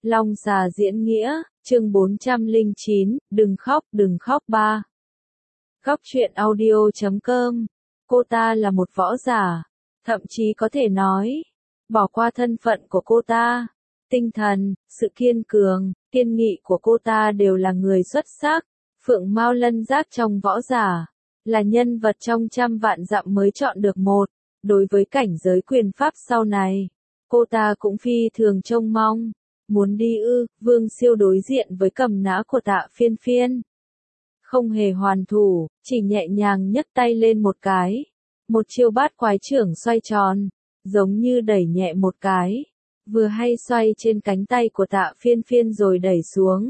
Long xà diễn nghĩa, chương 409, đừng khóc 3. Góc truyện audio.com. Cô ta là một võ giả, thậm chí có thể nói, bỏ qua thân phận của cô ta, tinh thần, sự kiên cường, kiên nghị của cô ta đều là người xuất sắc. Phượng Mao Lân Giác trong võ giả, là nhân vật trong trăm vạn dặm mới chọn được một. Đối với cảnh giới quyền pháp sau này, cô ta cũng phi thường trông mong. Muốn đi ư? Vương Siêu đối diện với cầm nã của Tạ Phiên Phiên, không hề hoàn thủ, chỉ nhẹ nhàng nhấc tay lên một cái. Một chiêu bát quái trưởng xoay tròn, giống như đẩy nhẹ một cái, vừa hay xoay trên cánh tay của Tạ Phiên Phiên rồi đẩy xuống.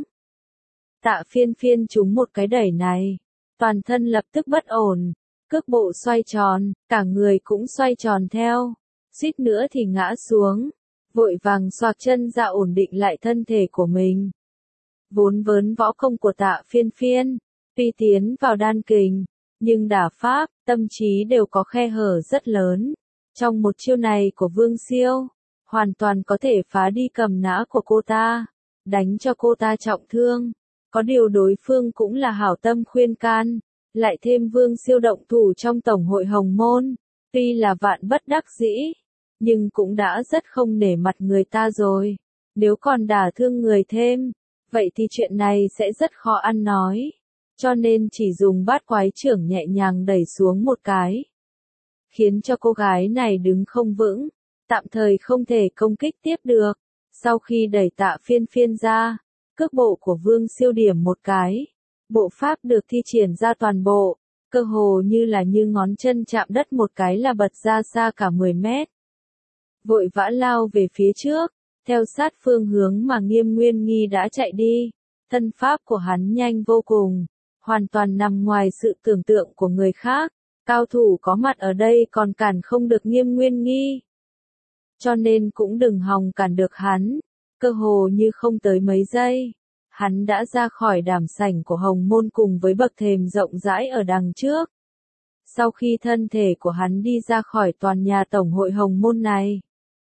Tạ Phiên Phiên trúng một cái đẩy này, toàn thân lập tức bất ổn, cước bộ xoay tròn, cả người cũng xoay tròn theo, suýt nữa thì ngã xuống, vội vàng xoạc chân ra ổn định lại thân thể của mình. Vốn vớn võ công của Tạ Phiên Phiên, tuy tiến vào đan kình, nhưng đả pháp, tâm trí đều có khe hở rất lớn. Trong một chiêu này của Vương Siêu, hoàn toàn có thể phá đi cầm nã của cô ta, đánh cho cô ta trọng thương. Có điều đối phương cũng là hảo tâm khuyên can, lại thêm Vương Siêu động thủ trong Tổng hội Hồng Môn, tuy là vạn bất đắc dĩ, nhưng cũng đã rất không nể mặt người ta rồi. Nếu còn đả thương người thêm, vậy thì chuyện này sẽ rất khó ăn nói. Cho nên chỉ dùng bát quái trưởng nhẹ nhàng đẩy xuống một cái, khiến cho cô gái này đứng không vững, tạm thời không thể công kích tiếp được. Sau khi đẩy Tạ Phiên Phiên ra, cước bộ của Vương Siêu điểm một cái, bộ pháp được thi triển ra toàn bộ, cơ hồ như ngón chân chạm đất một cái là bật ra xa cả 10 mét. Vội vã lao về phía trước, theo sát phương hướng mà Nghiêm Nguyên Nghi đã chạy đi. Thân pháp của hắn nhanh vô cùng, hoàn toàn nằm ngoài sự tưởng tượng của người khác. Cao thủ có mặt ở đây còn cản không được Nghiêm Nguyên Nghi, cho nên cũng đừng hòng cản được hắn. Cơ hồ như không tới mấy giây, hắn đã ra khỏi đảm sảnh của Hồng Môn cùng với bậc thềm rộng rãi ở đằng trước. Sau khi thân thể của hắn đi ra khỏi toàn nhà Tổng hội Hồng Môn này,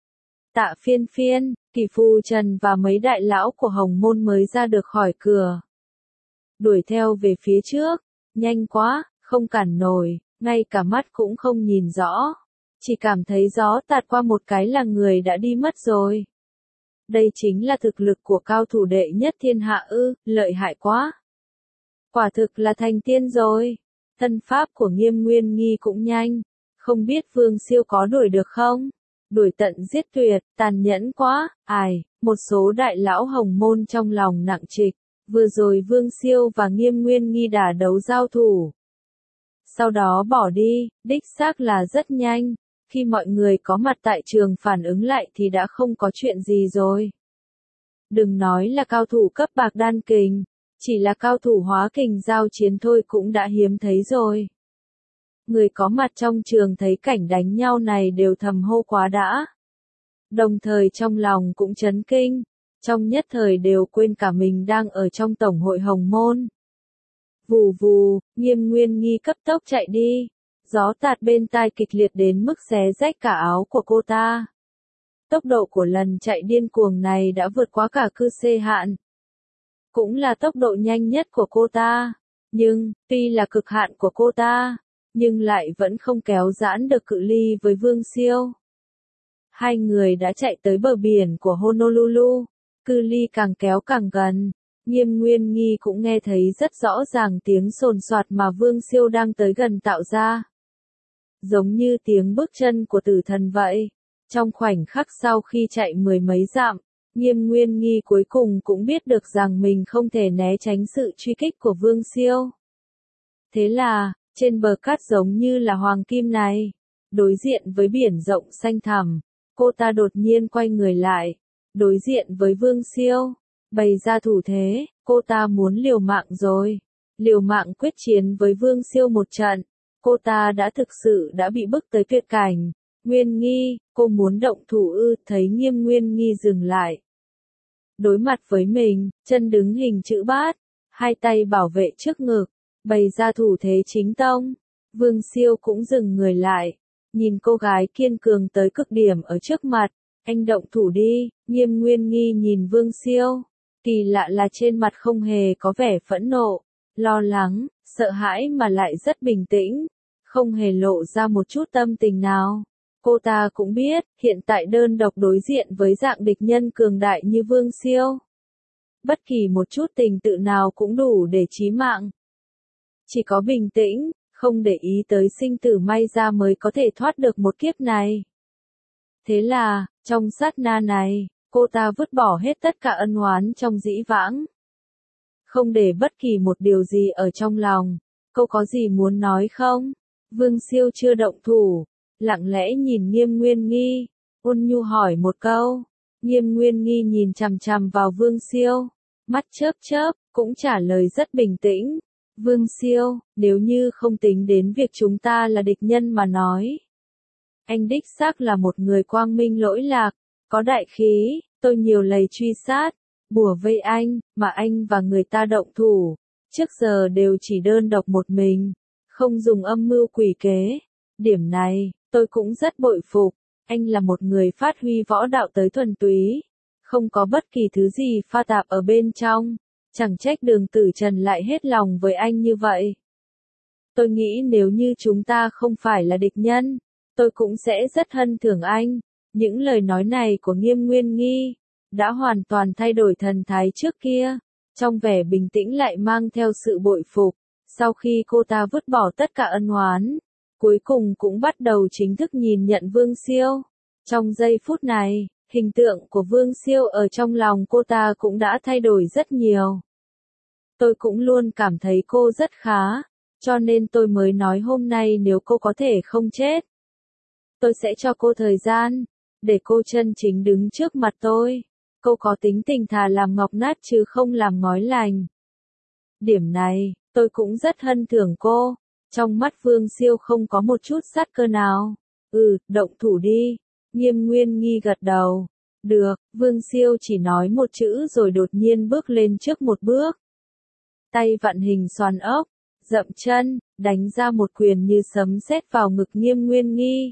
Tạ Phiên Phiên, Kỳ Phu Trần và mấy đại lão của Hồng Môn mới ra được khỏi cửa. Đuổi theo về phía trước, nhanh quá, không cản nổi, ngay cả mắt cũng không nhìn rõ. Chỉ cảm thấy gió tạt qua một cái là người đã đi mất rồi. Đây chính là thực lực của cao thủ đệ nhất thiên hạ ư? Lợi hại quá. Quả thực là thành tiên rồi. Thân pháp của Nghiêm Nguyên Nghi cũng nhanh, không biết Vương Siêu có đuổi được không? Đuổi tận giết tuyệt, tàn nhẫn quá. Một số đại lão Hồng Môn trong lòng nặng trịch. Vừa rồi Vương Siêu và Nghiêm Nguyên Nghi đả đấu giao thủ, sau đó bỏ đi, đích xác là rất nhanh. Khi mọi người có mặt tại trường phản ứng lại thì đã không có chuyện gì rồi. Đừng nói là cao thủ cấp bạc đan kình, chỉ là cao thủ hóa kình giao chiến thôi cũng đã hiếm thấy rồi. Người có mặt trong trường thấy cảnh đánh nhau này đều thầm hô quá đã. Đồng thời trong lòng cũng chấn kinh, trong nhất thời đều quên cả mình đang ở trong Tổng hội Hồng Môn. Vù vù, Nghiêm Nguyên Nghi cấp tốc chạy đi. Gió tạt bên tai kịch liệt đến mức xé rách cả áo của cô ta. Tốc độ của lần chạy điên cuồng này đã vượt quá cả cư xê hạn. Cũng là tốc độ nhanh nhất của cô ta. Nhưng, tuy là cực hạn của cô ta, nhưng lại vẫn không kéo giãn được cự ly với Vương Siêu. Hai người đã chạy tới bờ biển của Honolulu. Cự ly càng kéo càng gần. Nghiêm Nguyên Nghi cũng nghe thấy rất rõ ràng tiếng sồn soạt mà Vương Siêu đang tới gần tạo ra. Giống như tiếng bước chân của tử thần vậy. Trong khoảnh khắc sau khi chạy mười mấy dặm, Nghiêm Nguyên Nghi cuối cùng cũng biết được rằng mình không thể né tránh sự truy kích của Vương Siêu. Thế là, trên bờ cát giống như là hoàng kim này, đối diện với biển rộng xanh thẳm, cô ta đột nhiên quay người lại, đối diện với Vương Siêu, bày ra thủ thế, cô ta muốn liều mạng rồi. Liều mạng quyết chiến với Vương Siêu một trận. Cô ta đã thực sự đã bị bức tới tuyệt cảnh. Nguyên Nghi, cô muốn động thủ ư? Thấy Nghiêm Nguyên Nghi dừng lại, đối mặt với mình, chân đứng hình chữ bát, hai tay bảo vệ trước ngực, bày ra thủ thế chính tông. Vương Siêu cũng dừng người lại, nhìn cô gái kiên cường tới cực điểm ở trước mặt, Anh động thủ đi, Nghiêm Nguyên Nghi nhìn Vương Siêu. Kỳ lạ là trên mặt không hề có vẻ phẫn nộ, lo lắng, sợ hãi mà lại rất bình tĩnh, không hề lộ ra một chút tâm tình nào. Cô ta cũng biết, hiện tại đơn độc đối diện với dạng địch nhân cường đại như Vương Siêu. Bất kỳ một chút tình tự nào cũng đủ để chí mạng. Chỉ có bình tĩnh, không để ý tới sinh tử may ra mới có thể thoát được một kiếp này. Thế là, trong sát na này, cô ta vứt bỏ hết tất cả ân oán trong dĩ vãng. Không để bất kỳ một điều gì ở trong lòng. Cô có gì muốn nói không? Vương Siêu chưa động thủ, lặng lẽ nhìn Nghiêm Nguyên Nghi, ôn nhu hỏi một câu. Nghiêm Nguyên Nghi nhìn chằm chằm vào Vương Siêu, mắt chớp chớp, cũng trả lời rất bình tĩnh. Vương Siêu, nếu như không tính đến việc chúng ta là địch nhân mà nói. Anh đích xác là một người quang minh lỗi lạc, có đại khí, tôi nhiều lầy truy sát, bủa vây anh, mà anh và người ta động thủ. Trước giờ đều chỉ đơn độc một mình, không dùng âm mưu quỷ kế. Điểm này, tôi cũng rất bội phục, anh là một người phát huy võ đạo tới thuần túy, không có bất kỳ thứ gì pha tạp ở bên trong, chẳng trách Đường Tử Trần lại hết lòng với anh như vậy. Tôi nghĩ nếu như chúng ta không phải là địch nhân, tôi cũng sẽ rất hân thưởng anh. Những lời nói này của Nghiêm Nguyên Nghi đã hoàn toàn thay đổi thần thái trước kia, trong vẻ bình tĩnh lại mang theo sự bội phục. Sau khi cô ta vứt bỏ tất cả ân oán, cuối cùng cũng bắt đầu chính thức nhìn nhận Vương Siêu. Trong giây phút này, hình tượng của Vương Siêu ở trong lòng cô ta cũng đã thay đổi rất nhiều. Tôi cũng luôn cảm thấy cô rất khá, cho nên tôi mới nói hôm nay nếu cô có thể không chết, tôi sẽ cho cô thời gian, để cô chân chính đứng trước mặt tôi. Cô có tính tình thà làm ngọc nát chứ không làm ngói lành. Điểm này, tôi cũng rất hân thưởng cô. Trong mắt Vương Siêu không có một chút sát cơ nào. Động thủ đi. Nghiêm Nguyên Nghi gật đầu. Được, Vương Siêu chỉ nói một chữ rồi đột nhiên bước lên trước một bước. Tay vặn hình xoàn ốc, dậm chân, đánh ra một quyền như sấm sét vào ngực Nghiêm Nguyên Nghi.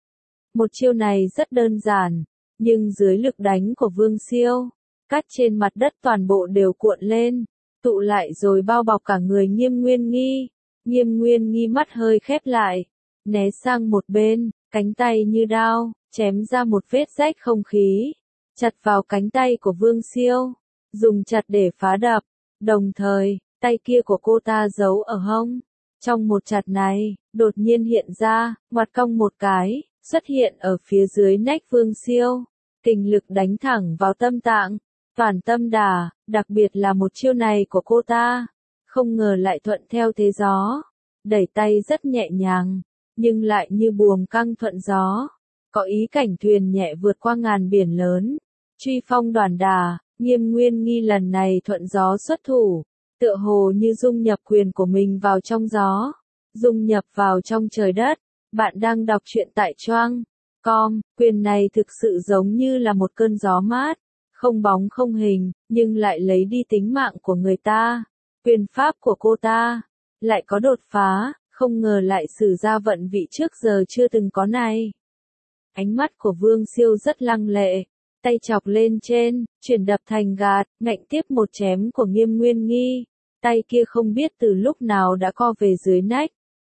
Một chiêu này rất đơn giản, nhưng dưới lực đánh của Vương Siêu, cát trên mặt đất toàn bộ đều cuộn lên, tụ lại rồi bao bọc cả người Nghiêm Nguyên Nghi. Nghiêm Nguyên Nghi mắt hơi khép lại, né sang một bên, cánh tay như đao, chém ra một vết rách không khí, chặt vào cánh tay của Vương Siêu, dùng chặt để phá đập, đồng thời, tay kia của cô ta giấu ở hông. Trong một chặt này, đột nhiên hiện ra, ngoặt cong một cái, xuất hiện ở phía dưới nách Vương Siêu, kình lực đánh thẳng vào tâm tạng, toàn tâm đà, đặc biệt là một chiêu này của cô ta, không ngờ lại thuận theo thế gió, đẩy tay rất nhẹ nhàng, nhưng lại như buồm căng thuận gió, có ý cảnh thuyền nhẹ vượt qua ngàn biển lớn, truy phong đoàn đà. Nghiêm Nguyên Nghi lần này thuận gió xuất thủ, tựa hồ như dung nhập quyền của mình vào trong gió, dung nhập vào trong trời đất. Bạn đang đọc truyện tại Choang.com, quyền này thực sự giống như là một cơn gió mát, không bóng không hình, nhưng lại lấy đi tính mạng của người ta. Quyền pháp của cô ta lại có đột phá, không ngờ lại sử ra vận vị trước giờ chưa từng có này. Ánh mắt của Vương Siêu rất lăng lệ, tay chọc lên trên, chuyển đập thành gạt, ngạnh tiếp một chém của Nghiêm Nguyên Nghi, tay kia không biết từ lúc nào đã co về dưới nách.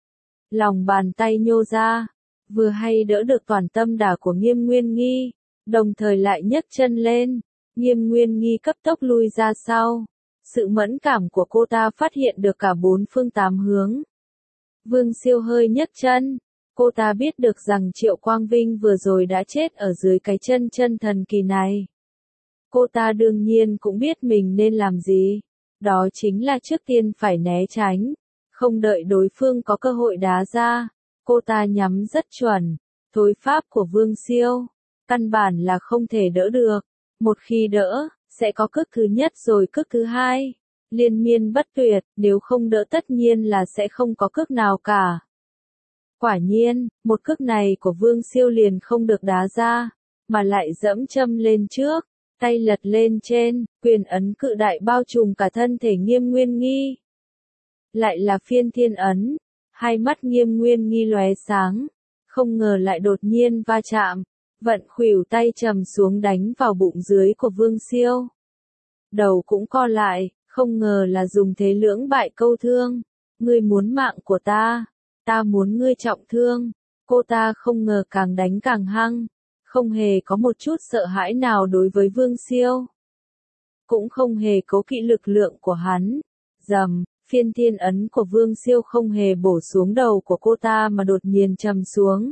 Lòng bàn tay nhô ra, vừa hay đỡ được toàn tâm đả của Nghiêm Nguyên Nghi, đồng thời lại nhấc chân lên, Nghiêm Nguyên Nghi cấp tốc lui ra sau. Sự mẫn cảm của cô ta phát hiện được cả bốn phương tám hướng. Vương Siêu hơi nhấc chân, cô ta biết được rằng Triệu Quang Vinh vừa rồi đã chết ở dưới cái chân chân thần kỳ này. Cô ta đương nhiên cũng biết mình nên làm gì, đó chính là trước tiên phải né tránh. Không đợi đối phương có cơ hội đá ra, cô ta nhắm rất chuẩn. Thối pháp của Vương Siêu, căn bản là không thể đỡ được. Một khi đỡ, sẽ có cước thứ nhất rồi cước thứ hai. Liên miên bất tuyệt, nếu không đỡ tất nhiên là sẽ không có cước nào cả. Quả nhiên, một cước này của Vương Siêu liền không được đá ra, mà lại dẫm châm lên trước, tay lật lên trên, quyền ấn cự đại bao trùm cả thân thể Nghiêm Nguyên Nghi. Lại là phiên thiên ấn, hai mắt Nghiêm Nguyên Nghi lóe sáng, không ngờ lại đột nhiên va chạm, vận khuỷu tay trầm xuống đánh vào bụng dưới của Vương Siêu. Đầu cũng co lại, không ngờ là dùng thế lưỡng bại câu thương. Ngươi muốn mạng của ta muốn ngươi trọng thương. Cô ta không ngờ càng đánh càng hăng, không hề có một chút sợ hãi nào đối với Vương Siêu. Cũng không hề cố kỵ lực lượng của hắn. Rầm, phiên thiên ấn của Vương Siêu không hề bổ xuống đầu của cô ta mà đột nhiên trầm xuống.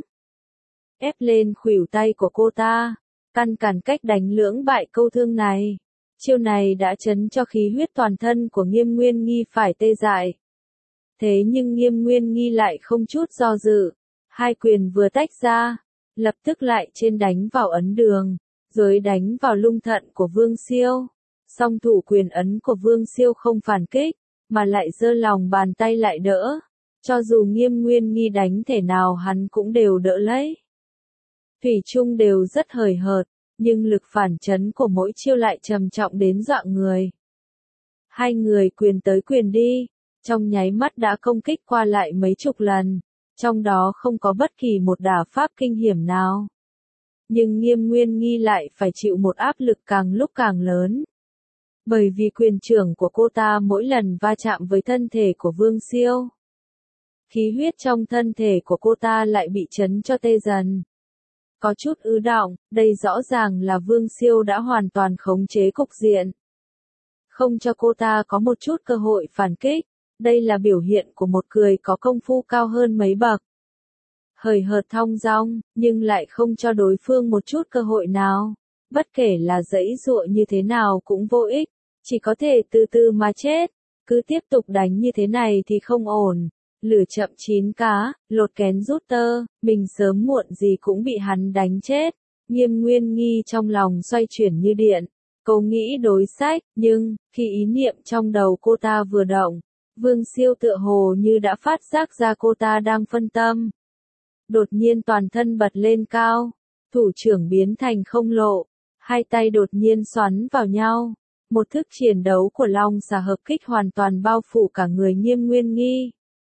Ép lên khuỷu tay của cô ta, căn cản cách đánh lưỡng bại câu thương này. Chiêu này đã chấn cho khí huyết toàn thân của Nghiêm Nguyên Nghi phải tê dại. Thế nhưng Nghiêm Nguyên Nghi lại không chút do dự. Hai quyền vừa tách ra, lập tức lại trên đánh vào ấn đường, rồi đánh vào lung thận của Vương Siêu. Song thủ quyền ấn của Vương Siêu không phản kích, mà lại giơ lòng bàn tay lại đỡ. Cho dù Nghiêm Nguyên Nghi đánh thể nào hắn cũng đều đỡ lấy. Thủy chung đều rất hời hợt, nhưng lực phản chấn của mỗi chiêu lại trầm trọng đến dọa người. Hai người quyền tới quyền đi, trong nháy mắt đã công kích qua lại mấy chục lần, trong đó không có bất kỳ một đả pháp kinh hiểm nào. Nhưng Nghiêm Nguyên Nghi lại phải chịu một áp lực càng lúc càng lớn. Bởi vì quyền trưởng của cô ta mỗi lần va chạm với thân thể của Vương Siêu, khí huyết trong thân thể của cô ta lại bị chấn cho tê dần. Có chút ứ đọng, đây rõ ràng là Vương Siêu đã hoàn toàn khống chế cục diện. Không cho cô ta có một chút cơ hội phản kích, đây là biểu hiện của một người có công phu cao hơn mấy bậc. Hời hợt thong dong, nhưng lại không cho đối phương một chút cơ hội nào. Bất kể là giãy giụa như thế nào cũng vô ích, chỉ có thể từ từ mà chết. Cứ tiếp tục đánh như thế này thì không ổn. Lửa chậm chín cá, lột kén rút tơ, mình sớm muộn gì cũng bị hắn đánh chết. Nghiêm Nguyên Nghi trong lòng xoay chuyển như điện. Cô nghĩ đối sách, nhưng, khi ý niệm trong đầu cô ta vừa động, Vương Siêu tựa hồ như đã phát giác ra cô ta đang phân tâm. Đột nhiên toàn thân bật lên cao, thủ trưởng biến thành không lộ, hai tay đột nhiên xoắn vào nhau. Một thức chiến đấu của Long xà hợp kích hoàn toàn bao phủ cả người Nghiêm Nguyên Nghi.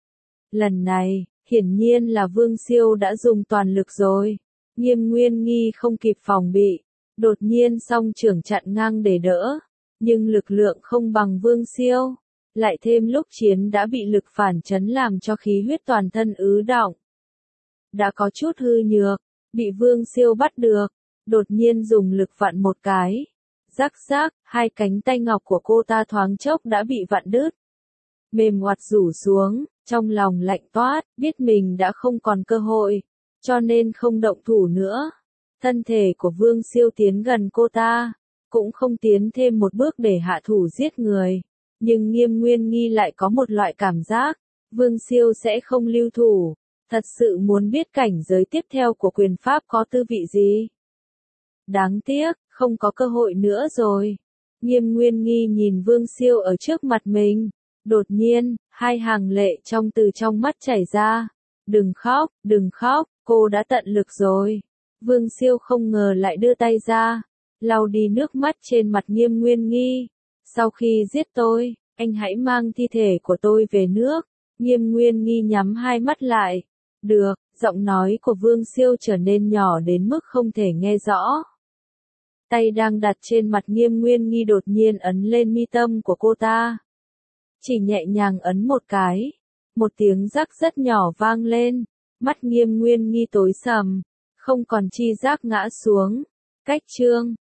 Lần này, hiển nhiên là Vương Siêu đã dùng toàn lực rồi. Nghiêm Nguyên Nghi không kịp phòng bị, đột nhiên song trưởng chặn ngang để đỡ, nhưng lực lượng không bằng Vương Siêu. Lại thêm lúc chiến đã bị lực phản chấn làm cho khí huyết toàn thân ứ đọng. Đã có chút hư nhược, bị Vương Siêu bắt được, đột nhiên dùng lực vặn một cái. Rắc rắc, hai cánh tay ngọc của cô ta thoáng chốc đã bị vặn đứt. Mềm oặt rủ xuống, trong lòng lạnh toát, biết mình đã không còn cơ hội, cho nên không động thủ nữa. Thân thể của Vương Siêu tiến gần cô ta, cũng không tiến thêm một bước để hạ thủ giết người. Nhưng Nghiêm Nguyên Nghi lại có một loại cảm giác, Vương Siêu sẽ không lưu thủ, thật sự muốn biết cảnh giới tiếp theo của quyền pháp có tư vị gì. Đáng tiếc, không có cơ hội nữa rồi. Nghiêm Nguyên Nghi nhìn Vương Siêu ở trước mặt mình, đột nhiên, hai hàng lệ từ trong mắt chảy ra. Đừng khóc, cô đã tận lực rồi. Vương Siêu không ngờ lại đưa tay ra, lau đi nước mắt trên mặt Nghiêm Nguyên Nghi. Sau khi giết tôi, anh hãy mang thi thể của tôi về nước. Nghiêm Nguyên Nghi nhắm hai mắt lại. Được, giọng nói của Vương Siêu trở nên nhỏ đến mức không thể nghe rõ. Tay đang đặt trên mặt Nghiêm Nguyên Nghi đột nhiên ấn lên mi tâm của cô ta. Chỉ nhẹ nhàng ấn một cái. Một tiếng rắc rất nhỏ vang lên. Mắt Nghiêm Nguyên Nghi tối sầm, không còn chi giác ngã xuống. Cách chương